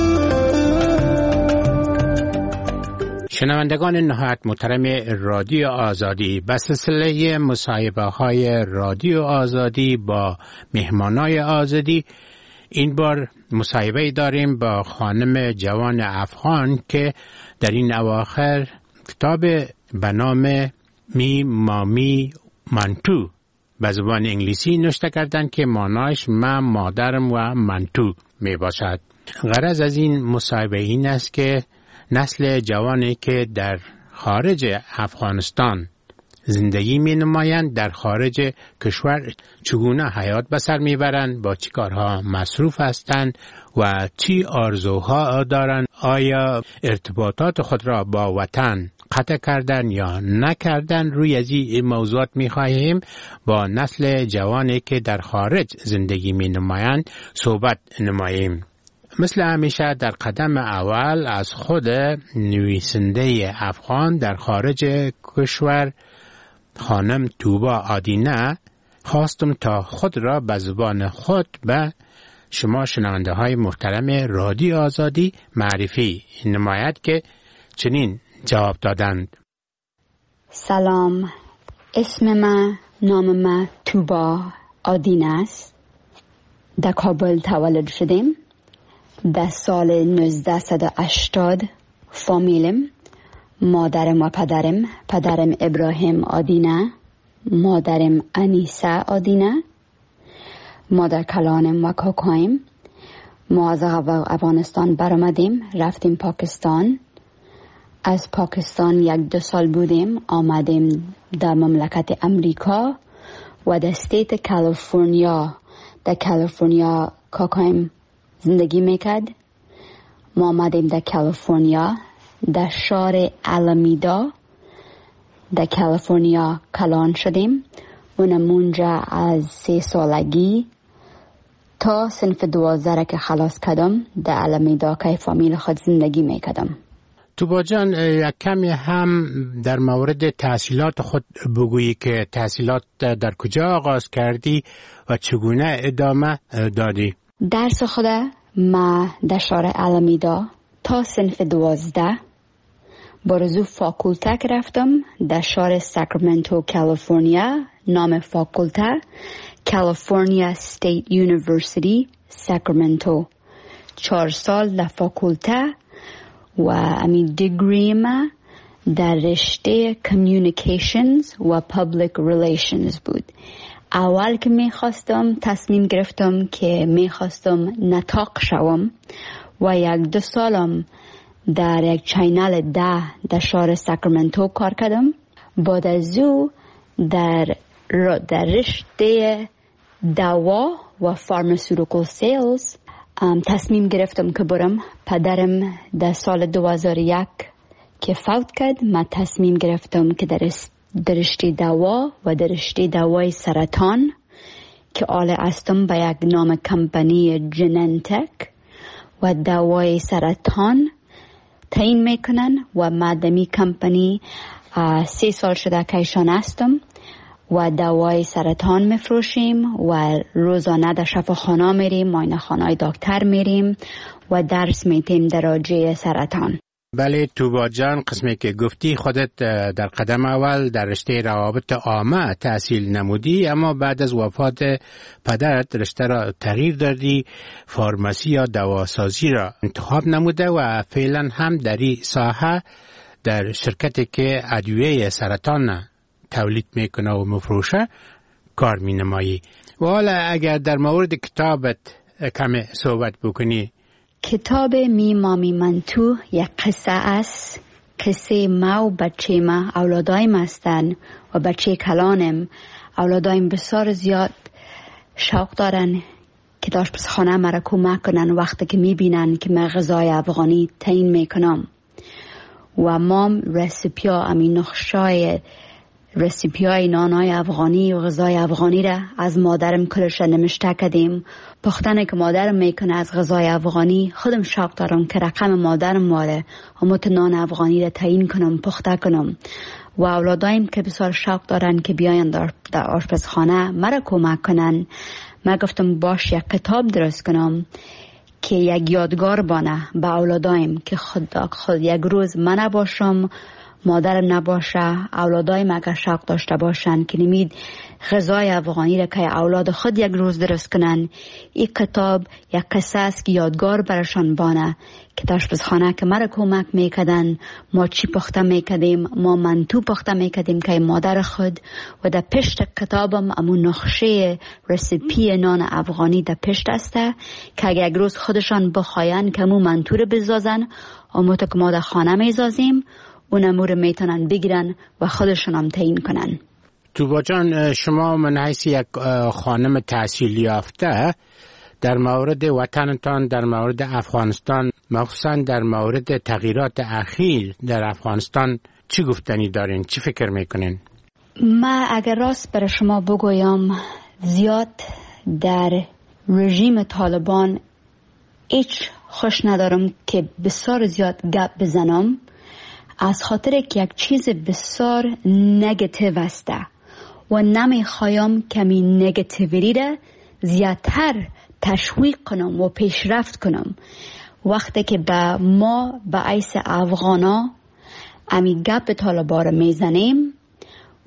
شنوندگان نهایت محترم رادیو آزادی، به سلسله مصاحبه های رادیو آزادی با مهمانای آزادی این بار مصاحبه داریم با خانم جوان افغان که در این اواخر کتاب به نام می مامی منتو به زبان انگلیسی نوشته کردن که معناش من مادرم و منتو می باشد. غرض از این مصاحبه این است که نسل جوانی که در خارج افغانستان زندگی می نمایند در خارج کشور چگونه حیات بسر می برند، با چی کارها مصروف هستند و چی آرزوها دارند، آیا ارتباطات خود را با وطن قطع کردن یا نکردن. روی از این موضوعات می خواهیم با نسل جوانی که در خارج زندگی می نمایند صحبت نماییم. مثل همیشه در قدم اول از خود نویسنده افغان در خارج کشور خانم توبا آدینه خواستم تا خود را به زبان خود به شما شنونده های محترم رادیو آزادی معرفی نماید که چنین جواب دادند. سلام، اسم من نام ما توبا آدین است. در کابل تولد شدیم. در سال نوزده هشتاد فامیلم، مادرم و پدرم، پدرم ابراهیم آدینه، مادرم انیسه آدینه، مادر کلانم و کاکایم. ما از افغانستان برآمدیم، رفتیم پاکستان. از پاکستان یک دو سال بودیم، آمدیم در مملکت امریکا و در استیت کالیفرنیا. در کالیفرنیا کاکایم زندگی میکرد. ما آمدیم در کالیفرنیا، در شهر آلمیدا در کالیفرنیا کلان شدیم. اونم اونجا از سه سالگی تا صنف دوازده که خلاص کردم در آلمیدا که فامیل خود زندگی میکردم. توبا جان، یک کمی هم در مورد تحصیلات خود بگویی که تحصیلات در کجا آغاز کردی و چگونه ادامه دادی؟ درس خود ما در شهر آلمیدا تا صنف دوازده برزو فاکولته رفتم در شهر ساکرامنتو کالیفرنیا. نام فاکولته کالیفرنیا استیت یونیورسیتی ساکرامنتو. چهار سال در فاکولته و امی دیگری ما در رشته کمیونیکیشنز و پابلیک ریلیشنز بود. اول که میخواستم تصمیم گرفتم که میخواستم نطاق شوم و یک دو سالم در یک چینل ده در شهر ساکرامنتو کار کردم. بعد از او در در رشته دوا و فارماسیوتیکال سیلز تصمیم گرفتم که برم. پدرم در سال دو هزار و یک که فوت کرد، من تصمیم گرفتم که در در رشته دوا و در رشته دوای سرطان که آل استم به یک نام کمپانی جننتک و دوای سرطان تعیین میکنن و مادمی کمپانی سه سال شده که ایشان هستم و دوای سرطان میفروشیم و روزانه در شفاخانه میریم، معاینه خانه دکتر میریم و درس میتیم در راجع سرطان. بله توبا جان، قسمی که گفتی خودت در قدم اول در رشته روابط عامه تحصیل نمودی، اما بعد از وفات پدرت رشته را تغییر دادی، فارماسی یا دواسازی را انتخاب نموده و فعلا هم در این ساحه در شرکتی که ادویه سرطان تولید میکنه و مفروشه کار مینمایی. و حالا اگر در مورد کتابت کمی صحبت بکنی. کتاب می مامی من تو یک قصه است. قصه ما و بچه ما، اولادایم هستن و بچه کلانم. اولادایم بسیار زیاد شوق دارن که داشت پس خانه مرا کمک کنن وقتی که می بینن که من غذای افغانی تعیین میکنم و مام رسیپیا امی نقشای رسیپیای نانای افغانی و غذای افغانی را از مادرم کلش نمشته کردیم. پختنه که مادرم میکنه از غذای افغانی خودم شوق دارم که رقم مادرم واره و مت نان افغانی را تعیین کنم، پخته کنم. و اولادایم که بسیار شوق دارن که بیاین در, در آشپزخانه مرا کمک کنن. من گفتم باش یک کتاب درست کنم که یک یادگار بانه به اولادایم که خود, خود یک روز من نباشم، مادرم نباشه، اولادایم اگر شوق داشته باشن که نمید غذای افغانی را که اولاد خود یک روز درست کنن. این کتاب یک قصه است که یادگار برشان بانه که در آشپزخانه که مرا کمک میکردن، ما چی پخته میکردیم، ما منتو پخته میکردیم که مادر خود. و در پشت کتابم امون نقشه رسیپی نان افغانی در پشت است که اگر یک روز خودشان بخواین که امون منتو رو بزازن، اموتا که ما در خانه میزازیم، اون امور میتونن بگیرن و خودشون هم تعیین کنن. توبا جان، شما من حیث یک خانم تحصیل یافته در مورد وطنتان، در مورد افغانستان، مخصوصا در مورد تغییرات اخیر در افغانستان چی گفتنی دارین؟ چی فکر میکنین؟ ما اگر راست برای شما بگویم زیاد در رژیم طالبان هیچ خوش ندارم که بسیار زیاد گپ بزنم، از خاطر که یک چیز بسیار نگاتیو است و نمیخوایم کمی نگاتیویتی را زیادتر تشویق کنم و پیشرفت کنم. وقتی که به ما به عیس افغانا امی گپ طالبا را میزنیم،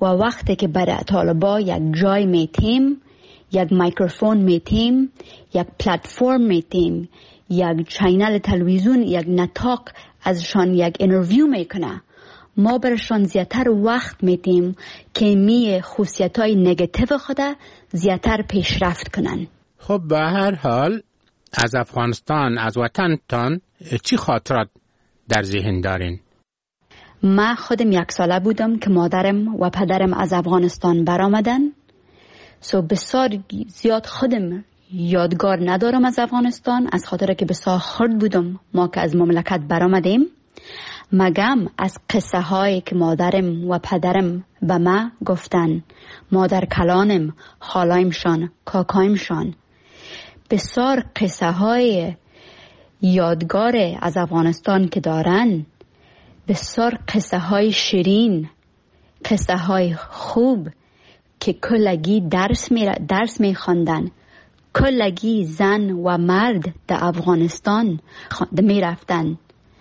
و وقتی که برای طالبا یک جای میتیم، یک میکروفون میتیم، یک پلتفرم میتیم، یک چینل تلویزیون، یک نطاق ازشان یک اینترویو میکنه، ما برشان زیادتر وقت میتیم که می خصوصیت‌های نگاتیو خود زیادتر پیشرفت کنن. خب به هر حال از افغانستان، از وطنتان چی خاطرات در ذهن دارین؟ من خودم یک ساله بودم که مادرم و پدرم از افغانستان برآمدن. سو بسیار زیاد خودم یادگار ندارم از افغانستان، از خاطر که بسیار خرد بودم ما که از مملکت برآمدیم. مگم از قصه هایی که مادرم و پدرم به ما گفتن، مادر کلانم، خالایمشان، کاکایمشان، بسیار قصه های یادگار از افغانستان که دارن، بسیار قصه های شیرین، قصه های خوب که کلگی درس می درس می خواندن، کلگی زن و مرد در افغانستان می رفتن،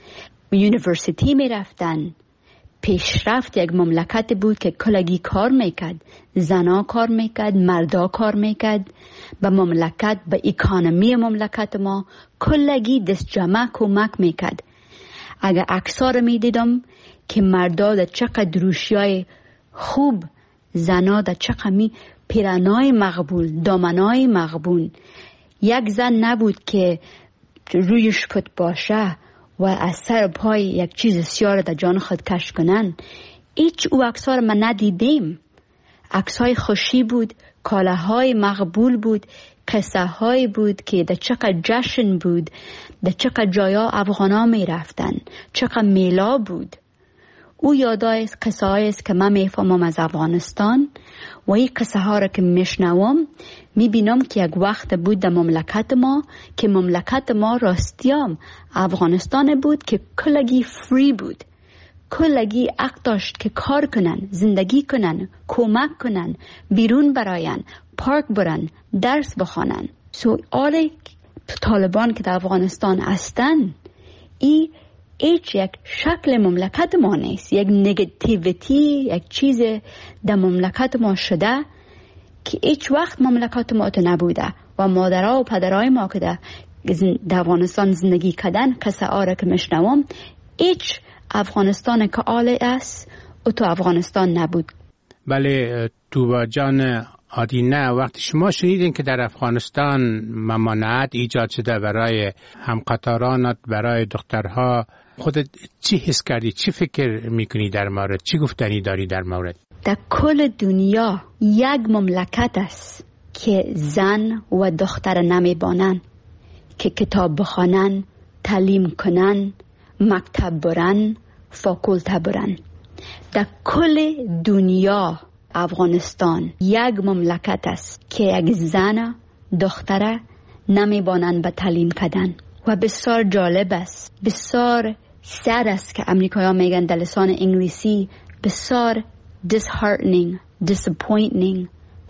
یونیورسیتی می رفتن. پیشرفت یک مملکت بود که کلگی کار میکرد، زنا کار میکرد، مردا کار میکرد. به مملکت، به اکانومی مملکت ما کلگی دست جمع کمک میکرد. اگر اکثر میدیدم که مردا در چقدر روشیای خوب، زنا در چقدر می پیرانای مقبول، دامنای مقبول. یک زن نبود که رویش پت باشه و از سر پای یک چیز سیار در جان خود کش کنن. ایچ او اکثر من ندیدیم. عکسای خوشی بود، کالاهای مقبول بود، قصه های بود که در چقدر جشن بود، در چقدر جایا افغانا می رفتن، چقدر میلا بود. او یادای قصه های است که من میفهمم از افغانستان و این قصه ها را که میشنوم میبینم که یک وقت بود در مملکت ما که مملکت ما راستیام افغانستان بود که کلگی فری بود، کلگی حق داشت که کار کنن، زندگی کنن، کمک کنن، بیرون براین، پارک برن، درس بخوانن. سو آل طالبان که در افغانستان هستن، ای ایچ یک شکل مملکت ما نیست، یک نگاتیویتی، یک چیز در مملکت ما شده که هیچ وقت مملکت ما تو نبوده. و مادرها و پدرهای ما که در افغانستان زندگی کردن، قصه آره که میشنوم، هیچ افغانستان که آله است او تو افغانستان نبود. بله توبا جان آدینه، وقتی شما شنیدین که در افغانستان ممانعت ایجاد شده برای همقطارانت، برای دخترها، خودت چی حس کردی؟ چی فکر میکنی در مورد؟ چی گفتنی داری در مورد؟ در کل دنیا یک مملکت است که زن و دختر نمیبانن که کتاب بخوانن، تعلیم کنن، مکتب برن، فاکولته برن. در کل دنیا افغانستان یک مملکت است که یک زن دختره نمیبانن به تعلیم کردن. و بسیار جالب است، بسیار سر است که امریکایی میگن در لسان انگلیسی، بسیار disheartening, disappointing,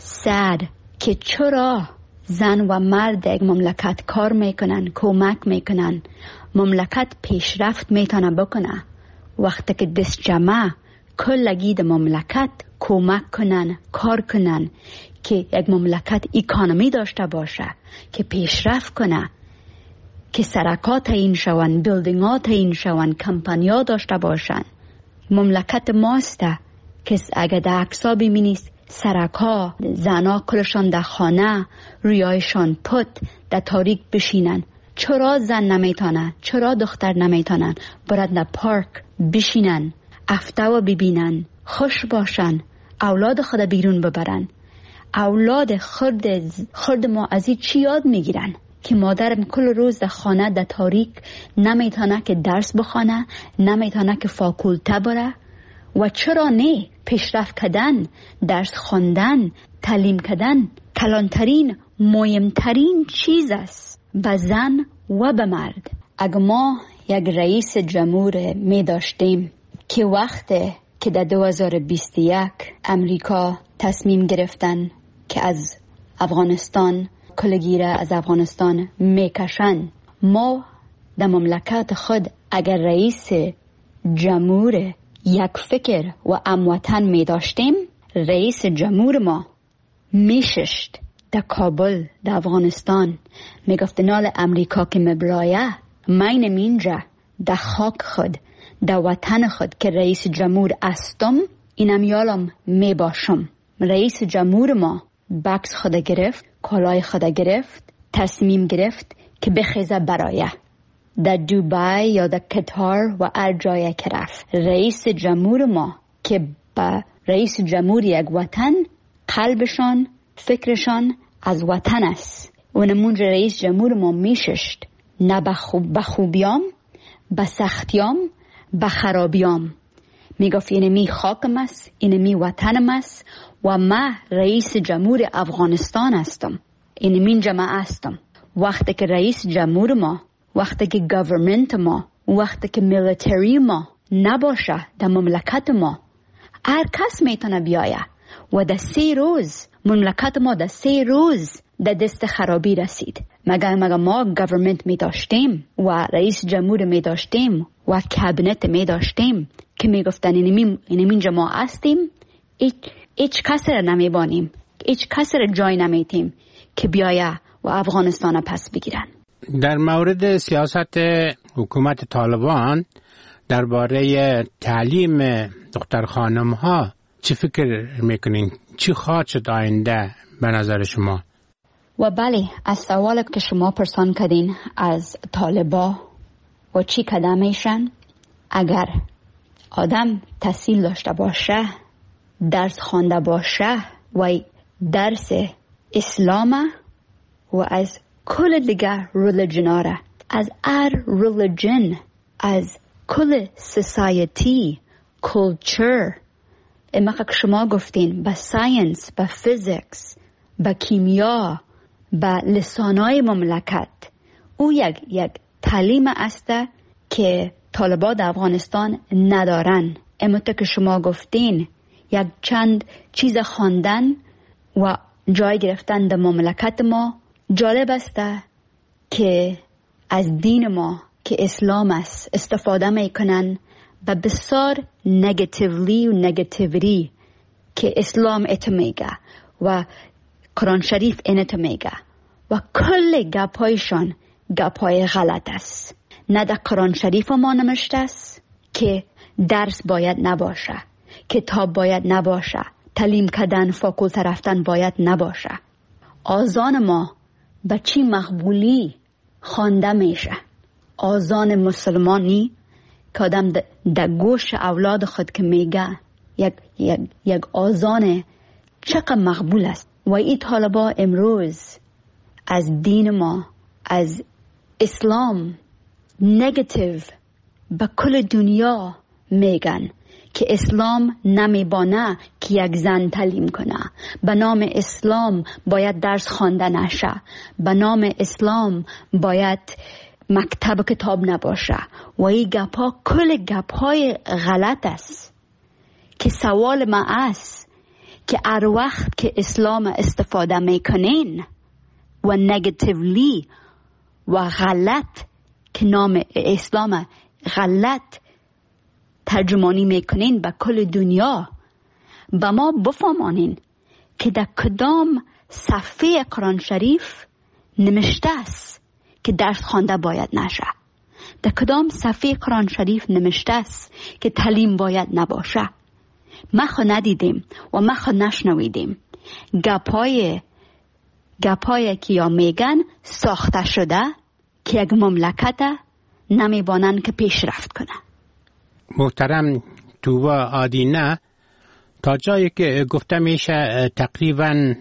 sad که چرا زن و مرد یک مملکت کار میکنن، کمک میکنن، مملکت پیشرفت میتونه بکنه وقتی که دست جمع کلگی در مملکت کمک کنن، کار کنن که یک مملکت اکانومی داشته باشه، که پیشرفت کنه، که سرکات این شون، بیلدینگات این شون، کمپانیا داشته باشن. مملکت ماسته که اگر در عکسا ببینید سرکا زنا کلشان در خانه، رویایشان پت در تاریک بشینن. چرا زن نمیتونن؟ چرا دختر نمیتونن برد در پارک بشینن، هفته و ببینن، خوش باشن، اولاد خود بیرون ببرن؟ اولاد خرد خرد ما از این چی یاد میگیرن؟ که مادرم کل روز در خانه در تاریک نمیتونه که درس بخونه، نمیتونه که فاکولته بره. و چرا نه؟ پیشرفت کردن، درس خواندن، تعلیم کردن کلانترین، مهمترین چیز است به زن و به مرد. اگر ما یک رئیس جمهور می داشتیم که وقتی که در دو هزار و بیست و یک امریکا تصمیم گرفتن که از افغانستان کلگیره از افغانستان میکشن، ما در مملکت خود اگر رئیس جمهور یک فکر و هموطن می داشتیم، رئیس جمهور ما میششت در کابل در افغانستان میگفت نال امریکا که مبرایه من اینجا در خاک خود در وطن خود که رئیس جمهور استم اینم یالم می باشم. رئیس جمهور ما بکس خود گرفت، کالای خود گرفت، تصمیم گرفت که بخیزه برایه در دوبای یا در قطر و هر جای که رفت. رئیس جمهور ما که با رئیس جمهور یک وطن قلبشان فکرشان از وطن است و نمونج رئیس جمهور ما میششت نه به خوبیام به سختیام به خرابیام میگفت اینمی خاکم است، اینمی وطنم است و ما رئیس جمهور افغانستان هستم، اینمی جماعه هستم. وقتی که رئیس جمهور ما، وقتی که گورنمنت ما، وقتی که میلیتری ما نباشه در مملکت ما، هر کس میتونه بیایه و در سه روز مملکت ما در سه روز در دست خرابی رسید. مگر مگر ما گورنمنت می داشتیم و رئیس جمهور می داشتیم و کابینت می داشتیم که می گفتن اینمی اینجا ما هستیم، هیچ هیچ کسی را نمی بانیم، هیچ کسی را جای نمیتیم که بیایه و افغانستان پس بگیرن. در مورد سیاست حکومت طالبان درباره تعلیم دختر خانم ها چی فکر میکنین؟ چی خواهد شد آینده به نظر شما؟ و بله، از سوال که شما پرسان کردین از طالبا و چی قدمیشن، اگر آدم تحصیل داشته باشه، درس خوانده باشه و درس اسلام و از کل دیگه ریلیجناره، از هر ریلیجن، از کل سوسایتی، کلچر، اما که شما گفتین با ساینس، با فیزیکس، با کیمیا، با لسانای مملکت، او یک یک تعلیم است که طالبان در افغانستان ندارن. اما که شما گفتین یک چند چیز خواندن و جای گرفتن در مملکت ما. جالب است که از دین ما که اسلام است استفاده میکنن و بسیار نگاتیولی و نگاتیویتی که اسلام اتو میگه و قرآن شریف اینتو میگه و کل گپایشان گپای غلط است. نه در قرآن شریف ما نمشته است که درس باید نباشه، کتاب باید نباشه، تعلیم کردن فاکولته رفتن باید نباشه. آذان ما به چی مقبولی خوانده میشه؟ آذان مسلمانی که آدم در گوش اولاد خود که میگه یک, یک, یک آذان چقدر مقبول است. و این طالبا امروز از دین ما، از اسلام نگاتیو به کل دنیا میگن که اسلام نمیبانه که یک زن تعلیم کنه، به نام اسلام باید درس خوانده نشه، به نام اسلام باید مکتب کتاب نباشه و این گپا کل گپای غلط است. که سوال ما است که هر وقت که اسلام استفاده میکنین و نگاتیولی و غلط که نام اسلام غلط ترجمانی میکنین به کل دنیا، به ما بفهمانین که در کدام صفحه قرآن شریف نمشته است که درس خوانده باید نشه، در کدام صفحه قرآن شریف نمشته است که تعلیم باید نباشه. ما خو ندیدیم و ما خو نشنویدیم. گپای گپای که یا میگن ساخته شده که یک مملکت نمیبانن که پیشرفت کنه. محترم توبا آدینه، تا جایی که گفته میشه تقریبا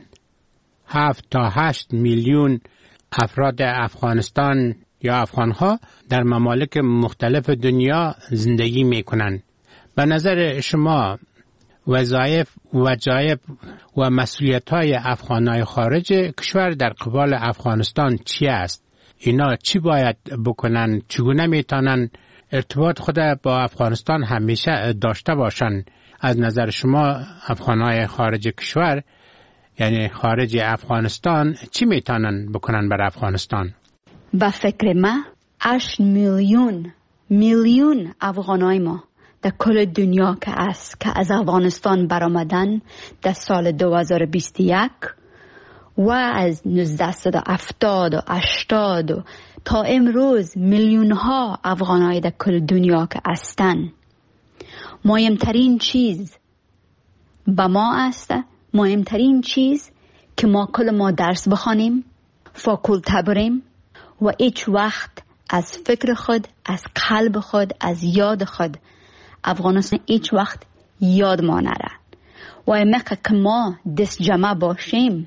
هفت تا هشت میلیون افراد افغانستان یا افغانها در ممالک مختلف دنیا زندگی میکنن. به نظر شما وظایف وظایف و مسئولیت‌های افغانای خارج کشور در قبال افغانستان چی است؟ اینا چی باید بکنن؟ چگونه میتونن ارتباط خود با افغانستان همیشه داشته باشن؟ از نظر شما افغانای خارج کشور، یعنی خارج افغانستان، چی میتونن بکنن بر افغانستان؟ با فکر ما هشت میلیون میلیون افغانای ما در کل دنیا که است که از افغانستان برآمدن در سال دو هزار و بیست و یک و از نوزده هفتاد و هشتاد و تا امروز میلیون ها افغانای در کل دنیا که هستن. مهمترین چیز با ما است، مهمترین چیز که ما کل ما درس بخوانیم، فاکولته بریم و هیچ وقت از فکر خود، از قلب خود، از یاد خود افغانستان هیچ وقت یاد ما نره. و امکه که ما دست جمع باشیم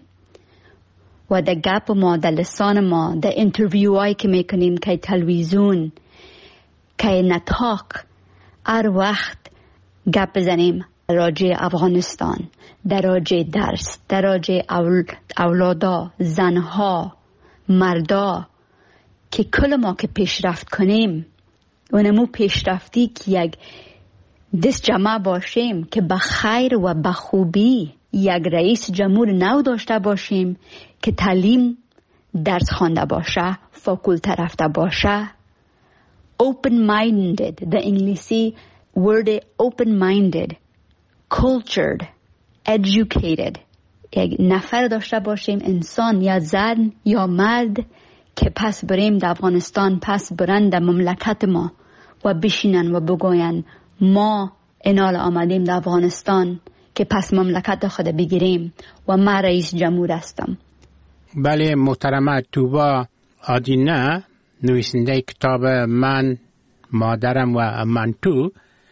و در گپ ما، در لسان ما، در انترویو هایی که میکنیم که تلویزیون، که نطاق، هر وقت گپ بزنیم راجع افغانستان، در راجع درس، در راجع اول، اولادا، زنها، مردا، که کل ما که پیشرفت کنیم و نمو پیشرفتی که یک دست جمع باشیم که به خیر و به خوبی یک رئیس جمهور نو داشته باشیم که تعلیم درس خوانده باشه، فاکولته رفته باشه، open minded، در انگلیسی word open minded، cultured، educated، یک نفر داشته باشیم، انسان یا زن یا مرد که پس بریم در افغانستان، پس برن در مملکت ما و بشینن و بگوین ما انال آمدیم در افغانستان که پس مملکت خود بگیریم و من رئیس جمهور هستم. بله محترمه توبا آدینه، نویسنده کتاب من، مادرم و من تو،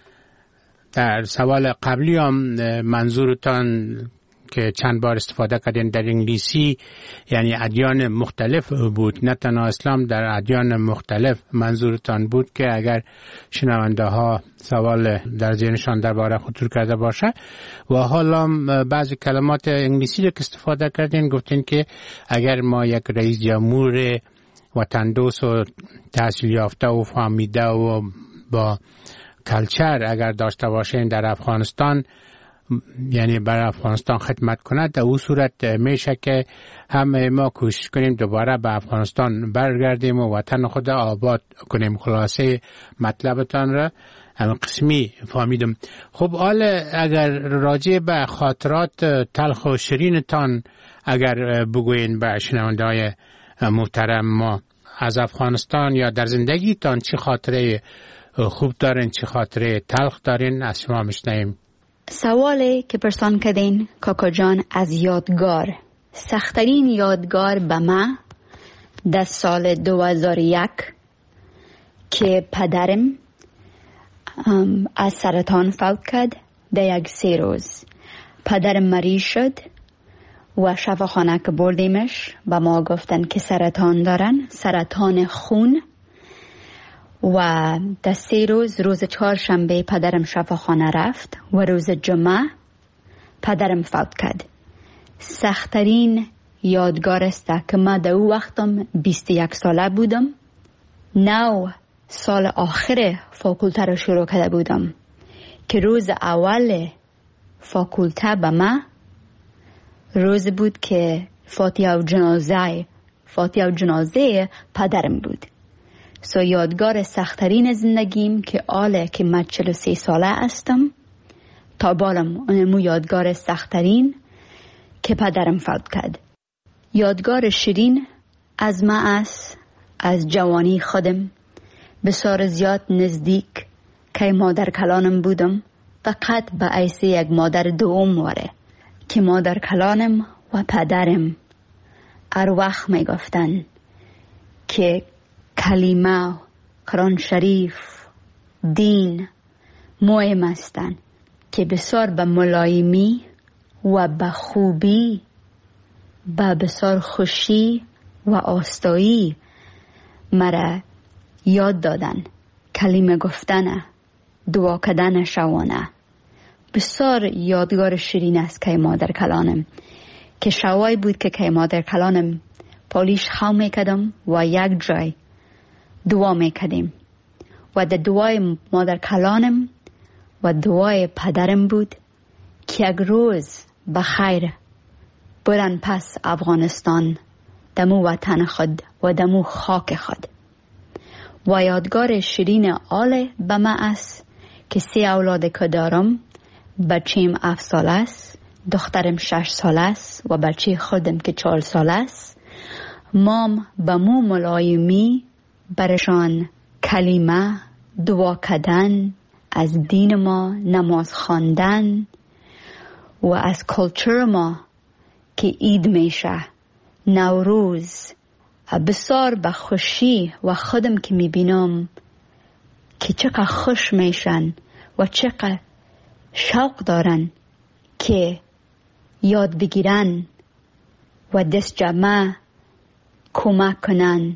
در سوال قبلی هم منظورتان که چند بار استفاده کردین در انگلیسی یعنی ادیان مختلف بود، نه تنها اسلام، در ادیان مختلف منظورتان بود که اگر شنونده ها سوال در ذهنشان درباره خطور کرده باشه. و حالا بعضی کلمات انگلیسی رو که استفاده کردین گفتین که اگر ما یک رئیس جمهور وطن دوست و تحصیل یافته و فهمیده و با کلچر اگر داشته باشین در افغانستان، یعنی برای افغانستان خدمت کند، در اون صورت میشه که همه ما کوشش کنیم دوباره به افغانستان برگردیم و وطن خود آباد کنیم. خلاصه مطلبتان را هم قسمی فهمیدم. خب حال اگر راجع به خاطرات تلخ و شیرینتان اگر بگوین به شنونده های محترم ما از افغانستان یا در زندگیتان چه خاطره خوب دارین، چه خاطره تلخ دارین، از شما میشنویم. سوالی که پرسان کردین کاکا جان از یادگار، سخترین یادگار به من در سال دو هزار و یک که پدرم از سرطان فوت کرد. در یک سه روز پدرم مریض شد و شفاخانه که بردیمش و ما گفتن که سرطان دارن، سرطان خون. و در سه روز، روز چهارشنبه پدرم شفاخانه رفت و روز جمعه پدرم فوت کرد. سخترین یادگار است که من در او وقتم بیست و یک ساله بودم، نو سال آخر فاکولته رو شروع کرده بودم که روز اول فاکولته به من روز بود که فاتحه و جنازه فاتحه و جنازه پدرم بود. سو یادگار سخترین زندگیم که آله که من چهل و سه ساله هستم تا بالم اونمو یادگار سخترین که پدرم فوت کرد. یادگار شیرین از من است، از جوانی خودم بسیار زیاد نزدیک که مادر کلانم بودم، فقط به حیث یک مادر دوم واره که مادر کلانم و پدرم هر وقت می گفتن که کلمه، قرآن شریف، دین مهم هستند که بسیار به ملایمی و به خوبی، به بسیار خوشی و آستایی مرا یاد دادن. کلمه گفتن، دعا کردن شوانه بسیار یادگار شیرین است که مادر کلانم، که شوای بود که که مادر کلانم پالیش خو میکدم و یک جای دعا میکدیم و در دعای مادر کلانم و دعای پدرم بود که یک روز بخیر برن پس افغانستان، دمو وطن خود و دمو خاک خود. و یادگار شیرین آل به من است که سه اولاد که دارم، بچیم هفت سال است، دخترم شش سال است و بچه خودم که چهار سال است. مام به مو ملایمی برشان کلمه دعا کردن، از دین ما نماز خواندن و از کلچر ما که عید میشه، نوروز، بسیار به خوشی و خودم که میبینم که چقدر خوش میشن و چقدر شوق دارن که یاد بگیرن و دست جمع کمک کنن،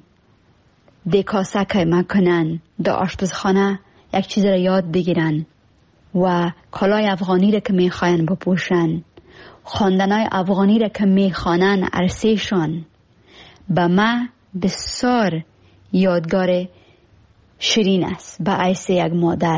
دکاسه کمک کنن، در آشپزخانه یک چیز را یاد بگیرن و کالای افغانی را که میخواین بپوشن، خواندنای افغانی را که میخوانن عرصهشان. به من بسیار یادگار شیرین است به حیث یک مادر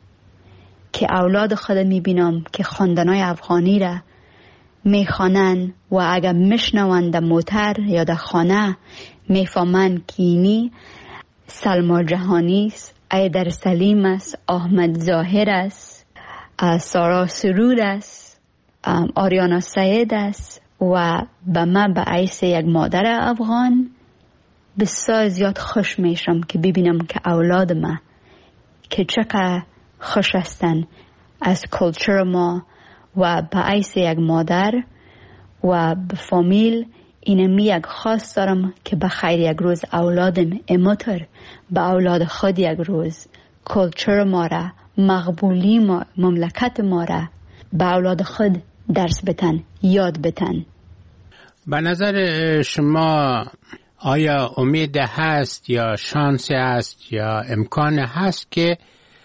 که اولاد خود میبینم که خواندنای افغانی را میخوانن و اگر میشنوند در موتر یا در خانه میفهمن که اینی سلما جهانی است، ایدر سلیم است، احمد ظاهر است، سارا سرور است، آریانا سید است و به من به حیث یک مادر افغان بسیار زیاد خوش میشم که ببینم که اولاد ما که چقدر خوش هستن از کلچر ما و به حیث یک مادر و به فامیل. اینمی یک خواست دارم که به خیر یک روز اولادم امتر به اولاد خود یک روز کلچر ما را، مقبولی ما، مملکت ما را به اولاد خود درس بتن، یاد بتن. به نظر شما آیا امید هست یا شانس هست یا امکان هست که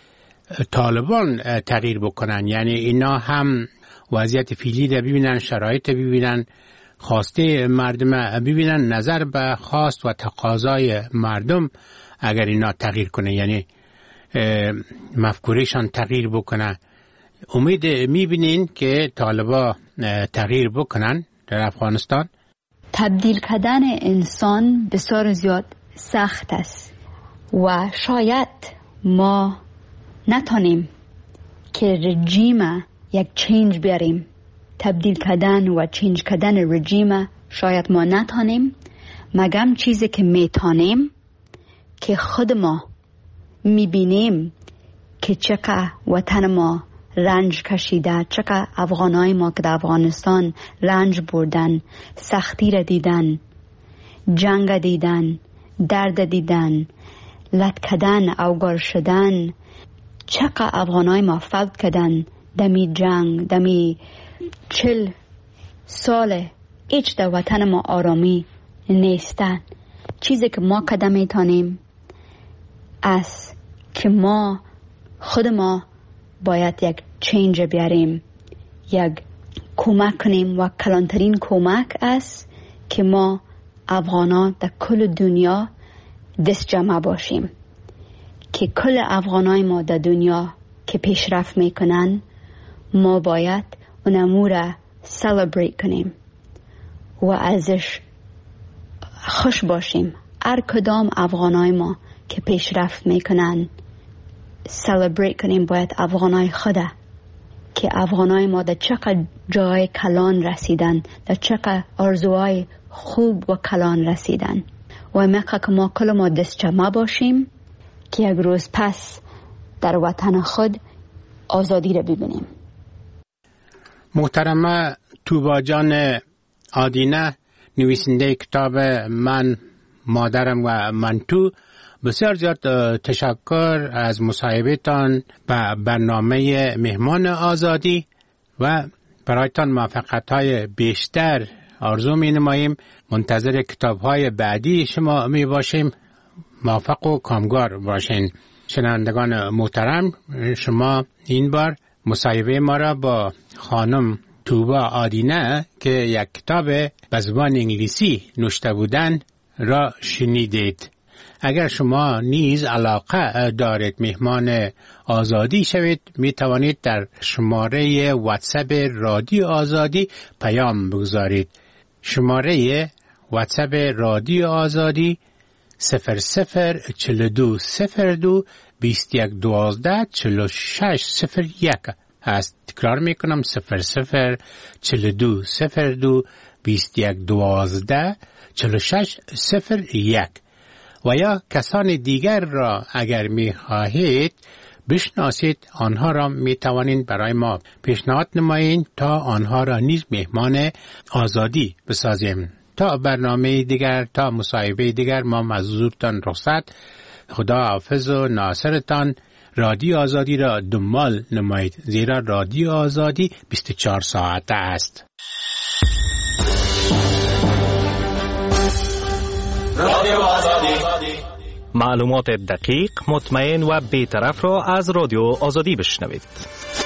طالبان تغییر بکنن؟ یعنی اینا هم وضعیت فعلی را ببینن، شرایط ببینن، خواسته مردم ببینن، نظر به خواست و تقاضای مردم اگر اینا تغییر کنه، یعنی مفکورشان تغییر بکنه. امید میبینین که طالبا تغییر بکنن در افغانستان؟ تبدیل کردن انسان بسیار زیاد سخت است و شاید ما نتونیم که رژیم یک چینج بیاریم. تبدیل کردن و چینج کردن رژیم شاید ما نتونیم، مگم چیزی که میتونیم که خود ما میبینیم که چقدر وطن ما رنج کشیده، چقدر افغانای ما که در افغانستان رنج بردن، سختی را دیدن، جنگ دیدن، درد دیدن، لط کردن، اوگار شدن، چقدر افغانای ما فوت کردن دمی جنگ، دمی چل سال هیچ در وطن ما آرامی نیستن. چیزی که ما قدم میتونیم است که ما خود ما باید یک چینج بیاریم، یک کمک کنیم و کلانترین کمک است که ما افغانا در کل دنیا دست جمع باشیم، که کل افغانای ما در دنیا که پیشرفت میکنن ما باید اونمو را سلبریت کنیم و ازش خوش باشیم. هر کدام افغانای ما که پیشرفت میکنن سلبریت کنیم. باید افغانای خدا که افغانای ما در چقدر جای کلان رسیدن، در چقدر آرزوهای خوب و کلان رسیدن و میخوا که ما کل ما دست جمع باشیم که یک روز پس در وطن خود آزادی را ببینیم. محترمه توبا جان آدینه، نویسنده کتاب من، مادرم و من تو، بسیار زیاد تشکر از مصاحبهتان به برنامه مهمان آزادی و برایتان موفقیت‌های بیشتر آرزو می‌نماییم. منتظر کتاب‌های بعدی شما می باشیم. موفق و کامگار باشین. شنوندگان محترم، شما این بار مصاحبه ما را با خانم توبا آدینه که یک کتاب به زبان انگلیسی نوشته بودند را شنیدید. اگر شما نیز علاقه دارید مهمان آزادی شوید، می توانید در شماره واتساپ رادیو آزادی پیام بگذارید. شماره واتساپ رادیو آزادی صفر صفر چهل و دو صفر دو بیست و یک دوازده چهل و شش صفر یک است. تکرار میکنم صفر صفر چهل و دو صفر دو بیست و یک دوازده چهل و شش صفر یک. و یا کسان دیگر را اگر می خواهید بشناسید، آنها را می توانید برای ما پیشنهاد نمایید تا آنها را نیز مهمان آزادی بسازیم. تا برنامه دیگر، تا مصاحبه دیگر، ما مزورتان رخصت. خدا حافظ و ناصرتان. رادیو آزادی را دنبال نمایید، زیرا رادیو آزادی بیست و چهار ساعته است. رادیو آزادی، معلومات دقیق، مطمئن و بی‌طرف را از رادیو آزادی بشنوید.